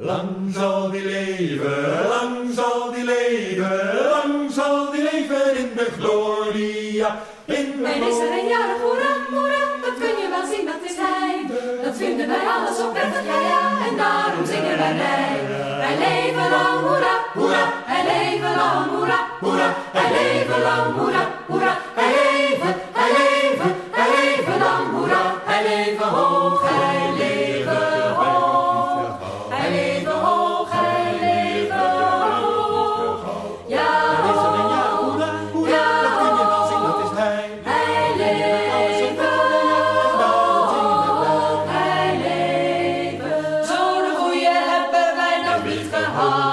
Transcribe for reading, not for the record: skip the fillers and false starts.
Lang zal die leven, lang zal die leven, lang zal die leven in de gloria. En is er een jarig, hoera, hoera, dat kun je wel zien, dat is hij. Dat vinden wij alles zo prettig, ja, ja, en daarom zingen wij bij. Hij leven lang, hoera, hoera, hij leven lang, hoera, hoera, hij leven lang, hoera, hoera, hij leven, hij leven, hij leven lang, hoera, hij leven hoog, hij leven hoog, hij leven hoog, hij leven hoog, ja, zo'n goeie hebben wij nog niet gehad.